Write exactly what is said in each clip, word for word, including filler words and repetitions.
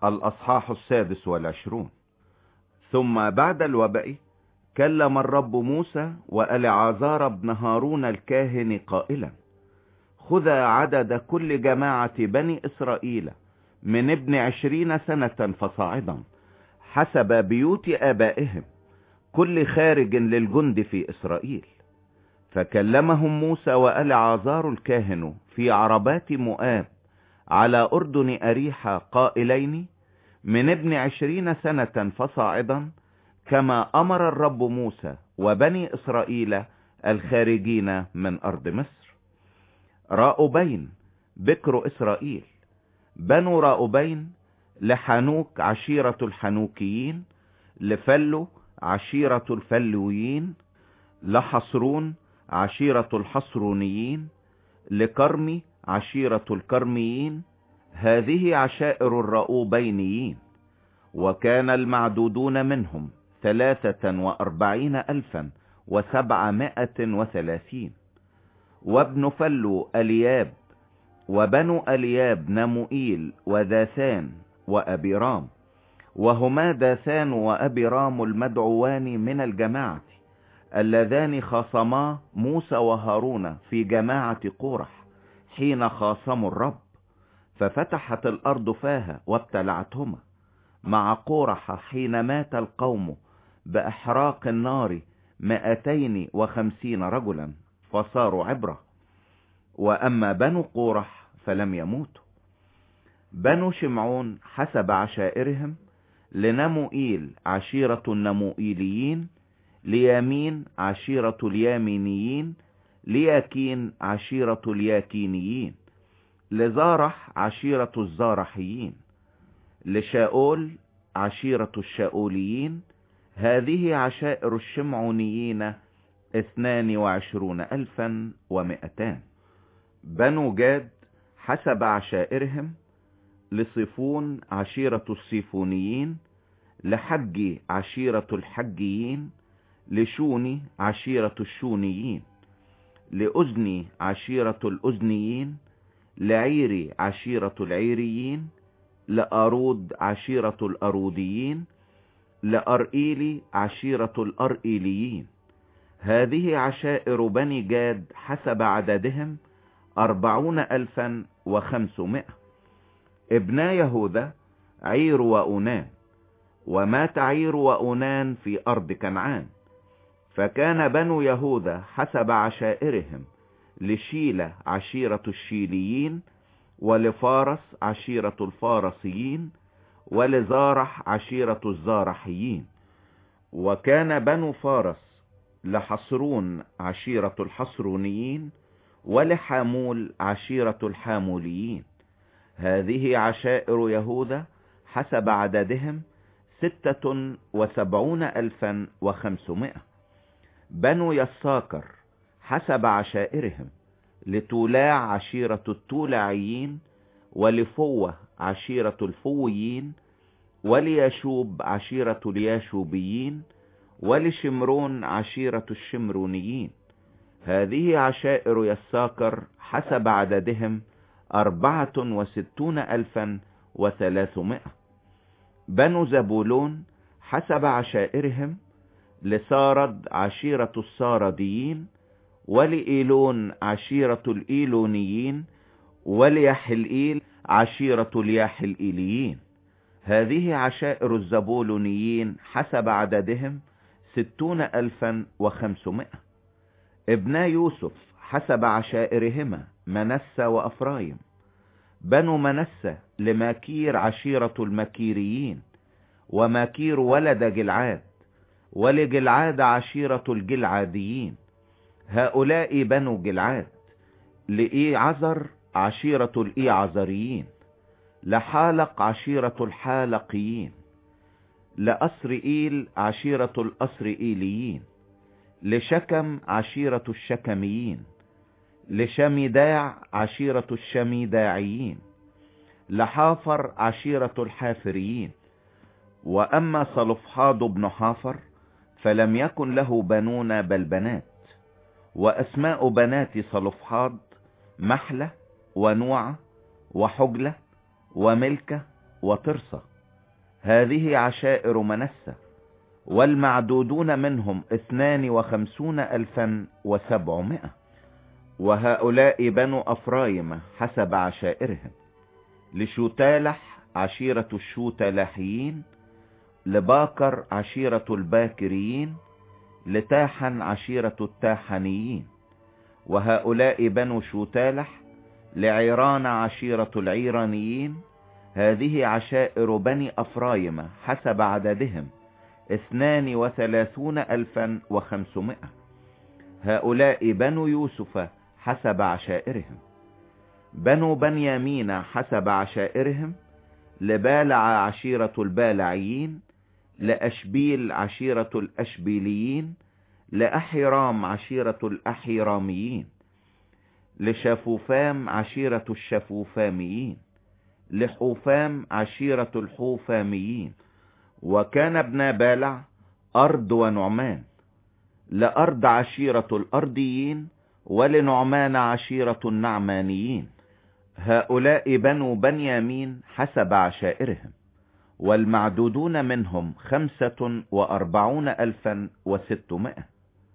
الأصحاح السادس والعشرون. ثم بعد الوباء كلم الرب موسى وألعازار بن هارون الكاهن قائلا: خذا عدد كل جماعة بني إسرائيل من ابن عشرين سنة فصاعدا حسب بيوت آبائهم، كل خارج للجند في إسرائيل. فكلمهم موسى وألعازار الكاهن في عربات مؤاب على أردن أريحة قائلين: من ابن عشرين سنة فصاعدا، كما أمر الرب موسى وبني إسرائيل الخارجين من أرض مصر. راؤبين بكر إسرائيل. بنو راؤبين: لحنوك عشيرة الحنوكيين، لفلو عشيرة الفلويين، لحصرون عشيرة الحصرونيين، لكرمي عشيرة الكرميين. هذه عشائر الراؤوبينيين. وكان المعدودون منهم ثلاثة وأربعين ألفا وسبعمائة وثلاثين. وابن فلو ألياب. وبنو ألياب نموئيل وداثان وأبيرام، وهما داثان وأبيرام المدعوان من الجماعة اللذان خاصما موسى وهارون في جماعة قورح حين خاصموا الرب، ففتحت الأرض فاها وابتلعتهما مع قورح حين مات القوم بإحراق النار مائتين وخمسين رجلا فصاروا عبرة. وأما بنو قورح فلم يموتوا. بنو شمعون حسب عشائرهم: لنموئيل عشيرة النموئيليين، ليامين عشيرة اليامينيين، لياكين عشيرة الياكينيين، لزارح عشيرة الزارحيين، لشاؤول عشيرة الشاؤوليين. هذه عشائر الشمعونيين اثنان وعشرون ألفا ومئتان. بنو جاد حسب عشائرهم: لصيفون عشيرة الصيفونيين، لحجي عشيرة الحجيين، لشوني عشيرة الشونيين، لأزني عشيرة الأزنيين، لعيري عشيرة العيريين، لأرود عشيرة الأروديين، لأرئيلي عشيرة الأرئيليين. هذه عشائر بني جاد حسب عددهم أربعون ألفا وخمسمائة. ابنا يهوذا: عير وأونان. ومات عير وأونان في أرض كنعان. فكان بنو يهوذا حسب عشائرهم: لشيلة عشيرة الشيليين، ولفارس عشيرة الفارسيين، ولزارح عشيرة الزارحيين. وكان بنو فارس: لحصرون عشيرة الحصرونيين، ولحامول عشيرة الحاموليين. هذه عشائر يهوذا حسب عددهم: ستة وسبعون ألفا وخمسمائة. بنو يساكر حسب عشائرهم: لتولاع عشيرة التولاعيين، ولفوة عشيرة الفويين، وليشوب عشيرة الياشوبيين، ولشمرون عشيرة الشمرونيين. هذه عشائر يساكر حسب عددهم: أربعة وستون ألفا وثلاثمائة. بنو زبولون حسب عشائرهم: لسارد عشيرة السارديين، ولإيلون عشيرة الإيلونيين، وليحلئيل عشيرة الياحلئيليين. هذه عشائر الزبولونيين حسب عددهم: ستون ألفا وخمسمائة. ابنا يوسف حسب عشائرهما: منسى وأفرايم. بنو منسى: لماكير عشيرة المكيريين، وماكير ولد جلعاد، ولجلعاد عشيرة الجلعاديين. هؤلاء بنو جلعاد. لإي عزر عشيرة الإي عزريين، لحالق عشيرة الحالقيين، لأسرئيل عشيرة الأسرئيليين، لشكم عشيرة الشكميين، لشميداع عشيرة الشميداعيين، لحافر عشيرة الحافريين. وأما صلفحاد بن حافر فلم يكن له بنون بل بنات. وأسماء بنات صلفحاد: محلة ونوعة وحجلة وملكة وترصة. هذه عشائر منسى، والمعدودون منهم اثنان وخمسون ألفا وسبعمائة. وهؤلاء بنو أفرايم حسب عشائرهم: لشوتالح عشيرة الشوتلاحيين، لباكر عشيرة الباكريين، لتاحن عشيرة التاحنيين. وهؤلاء بنو شوتالح: لعيران عشيرة العيرانيين. هذه عشائر بني أفرايم حسب عددهم اثنان وثلاثون ألفا وخمسمائة. هؤلاء بنو يوسف حسب عشائرهم: بنو بنيامين حسب عشائرهم: لبالع عشيرة البالعيين، لأشبيل عشيرة الأشبيليين، لأحيرام عشيرة الأحيراميين، لشفوفام عشيرة الشفوفاميين، لحوفام عشيرة الحوفاميين. وكان ابن بالع أرض ونعمان. لأرض عشيرة الأرضيين، ولنعمان عشيرة النعمانيين. هؤلاء بنو بنيامين حسب عشائرهم: والمعدودون منهم خمسة وأربعون ألفا وستمائة.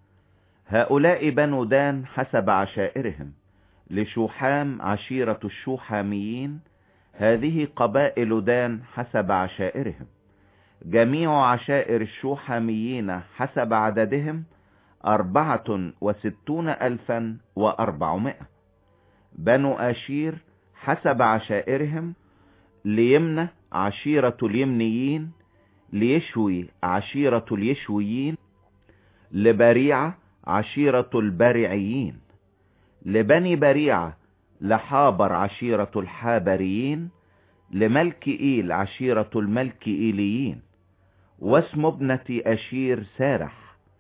هؤلاء بنو دان حسب عشائرهم: لشوحام عشيرة الشوحاميين. هذه قبائل دان حسب عشائرهم: جميع عشائر الشوحاميين حسب عددهم أربعة وستون ألفا وأربعمائة. بنو آشير حسب عشائرهم: ليمنى عشيرة اليمنيين، ليشوي عشيرة اليشويين، لبريعة عشيرة البريعيين، لبني بريعة لحابر عشيرة الحابريين، لملكئيل عشيرة الملكئيليين. واسم ابنة آشير سارح.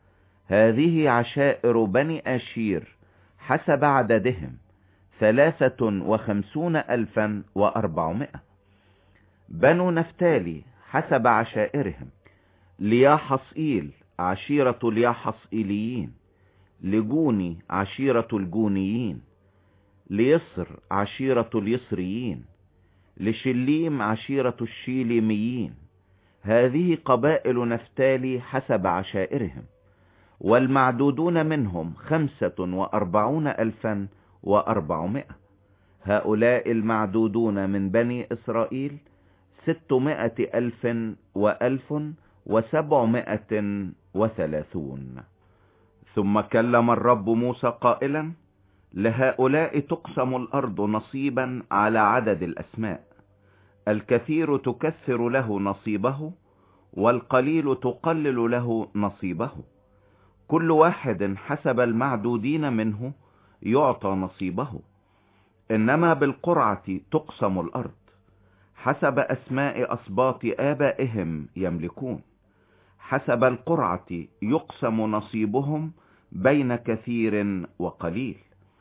هذه عشائر بني آشير حسب عددهم ثلاثة وخمسون ألفا وأربعمائة. بنو نفتالي حسب عشائرهم: لياحصئيل عشيرة الياحصئيليين، لجوني عشيرة الجونيين، ليصر عشيرة اليصريين، لشليم عشيرة الشيليميين. هذه قبائل نفتالي حسب عشائرهم: والمعدودون منهم خمسة وأربعون ألفا وأربعمائة. هؤلاء المعدودون من بني إسرائيل ستمائة ألف وألف وسبعمائة وثلاثون. ثم كلم الرب موسى قائلا: لهؤلاء تقسم الأرض نصيبا على عدد الأسماء، الكثير تكثر له نصيبه، والقليل تقلل له نصيبه. كل واحد حسب المعدودين منه يعطى نصيبه. إنما بالقرعة تقسم الأرض، حسب أسماء أسباط آبائهم يملكون. حسب القرعة يقسم نصيبهم بين كثير وقليل.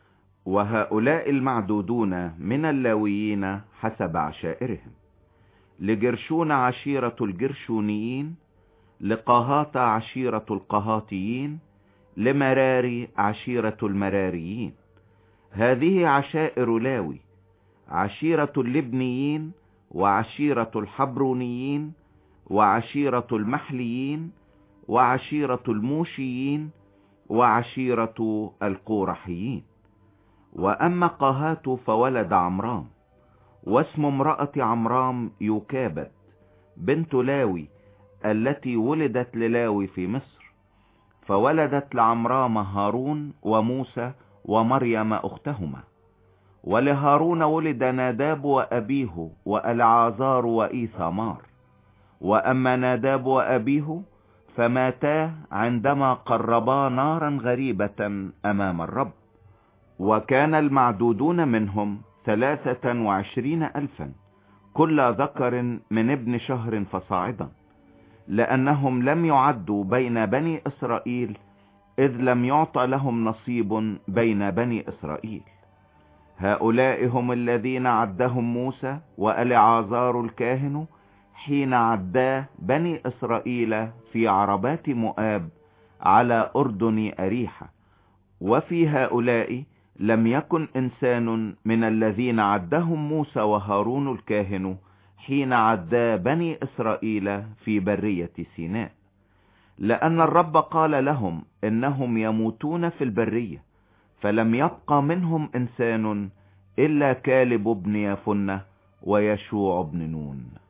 وهؤلاء المعدودون من اللاويين حسب عشائرهم: لجرشون عشيرة الجرشونيين، لقهات عشيرة القهاتيين، لمراري عشيرة المراريين. هذه عشائر لاوي: عشيرة اللبنيين، وعشيرة الحبرونيين، وعشيرة المحليين، وعشيرة الموشيين، وعشيرة القورحيين. وأما قهات فولد عمرام. واسم امرأة عمرام يوكابد بنت لاوي، التي ولدت للاوي في مصر، فولدت لعمرام هارون وموسى ومريم أختهما. ولهارون ولد ناداب وأبيه وألعازار وإيثامار. وأما ناداب وأبيه فماتا عندما قربا نارا غريبة أمام الرب. وكان المعدودون منهم ثلاثة وعشرين ألفا، كل ذكر من ابن شهر فصاعدا، لأنهم لم يعدوا بين بني إسرائيل، إذ لم يعطى لهم نصيب بين بني إسرائيل. هؤلاء هم الذين عدهم موسى وألعازار الكاهن حين عدا بني إسرائيل في عربات مؤاب على أردن أريحة. وفي هؤلاء لم يكن إنسان من الذين عدهم موسى وهارون الكاهن حين عدا بني إسرائيل في برية سيناء، لأن الرب قال لهم إنهم يموتون في البرية، فلم يبقى منهم إنسان إلا كالب بن يفنة ويشوع بن نون.